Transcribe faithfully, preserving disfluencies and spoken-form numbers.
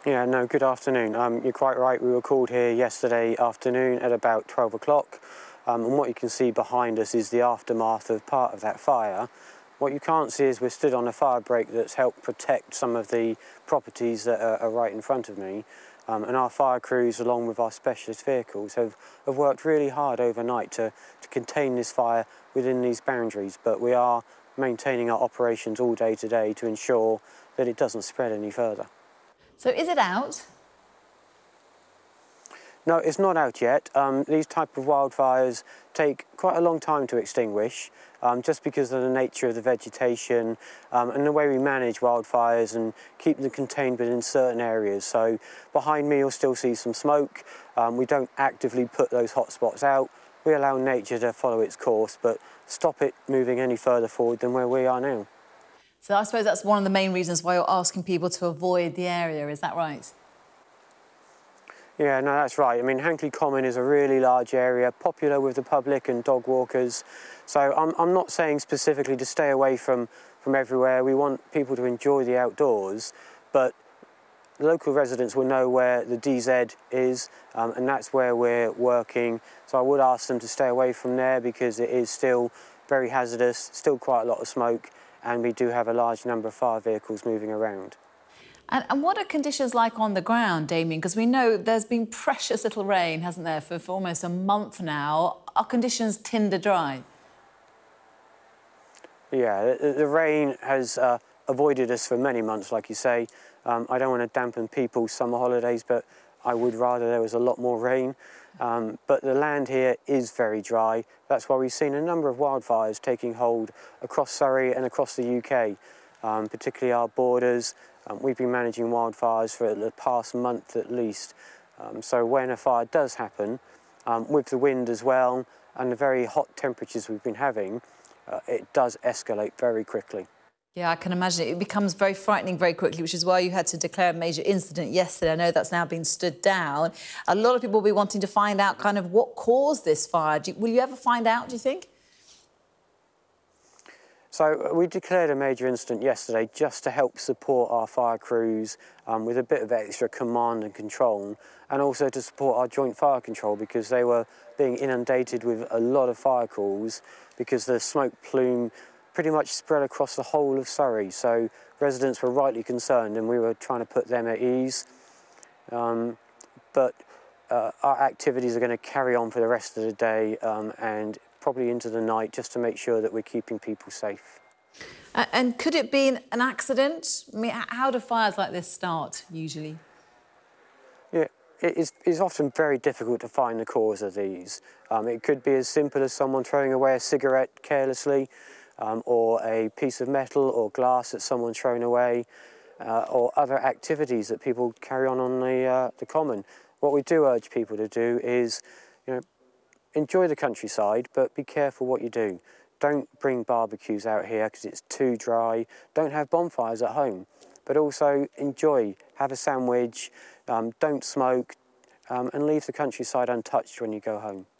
Yeah, no, good afternoon. Um, you're quite right, we were called here yesterday afternoon at about twelve o'clock. Um, and what you can see behind us is the aftermath of part of that fire. What you can't see is we're stood on a fire break that's helped protect some of the properties that are, are right in front of me. Um, and our fire crews, along with our specialist vehicles, have, have worked really hard overnight to, to contain this fire within these boundaries. But we are maintaining our operations all day today to ensure that it doesn't spread any further. So is it out? No, it's not out yet. Um, these type of wildfires take quite a long time to extinguish, um, just because of the nature of the vegetation um, and the way we manage wildfires and keep them contained within certain areas. So behind me you'll still see some smoke. Um, we don't actively put those hot spots out. We allow nature to follow its course, but stop it moving any further forward than where we are now. So I suppose that's one of the main reasons why you're asking people to avoid the area, is that right? Yeah, no, that's right. I mean, Hankley Common is a really large area, popular with the public and dog walkers. So I'm, I'm not saying specifically to stay away from, from everywhere. We want people to enjoy the outdoors, but the local residents will know where the D Z is, um, and that's where we're working. So I would ask them to stay away from there because it is still very hazardous, still quite a lot of smoke, and we do have a large number of fire vehicles moving around. And, and what are conditions like on the ground, Damien? Because we know there's been precious little rain, hasn't there, for, for almost a month now. Are conditions tinder dry? Yeah, the, the rain has uh, avoided us for many months, like you say. Um, I don't want to dampen people's summer holidays, but I would rather there was a lot more rain. Um, but the land here is very dry. That's why we've seen a number of wildfires taking hold across Surrey and across the U K, um, particularly our borders. Um, we've been managing wildfires for the past month at least. Um, so when a fire does happen, um, with the wind as well and the very hot temperatures we've been having, uh, it does escalate very quickly. Yeah, I can imagine it. It becomes very frightening very quickly, which is why you had to declare a major incident yesterday. I know that's now been stood down. A lot of people will be wanting to find out kind of what caused this fire. Do you, will you ever find out, do you think? So we declared a major incident yesterday just to help support our fire crews um, with a bit of extra command and control, and also to support our joint fire control because they were being inundated with a lot of fire calls because the smoke plume pretty much spread across the whole of Surrey. So residents were rightly concerned and we were trying to put them at ease. Um, but uh, our activities are going to carry on for the rest of the day um, and probably into the night just to make sure that we're keeping people safe. Uh, and could it be an accident? I mean, how do fires like this start usually? Yeah, it is it's often very difficult to find the cause of these. Um, it could be as simple as someone throwing away a cigarette carelessly, um, or a piece of metal or glass that someone's thrown away, uh, or other activities that people carry on on the, uh, the common. What we do urge people to do is, you know, enjoy the countryside, but be careful what you do. Don't bring barbecues out here because it's too dry. Don't have bonfires at home, but also enjoy, have a sandwich, um, don't smoke, um, and leave the countryside untouched when you go home.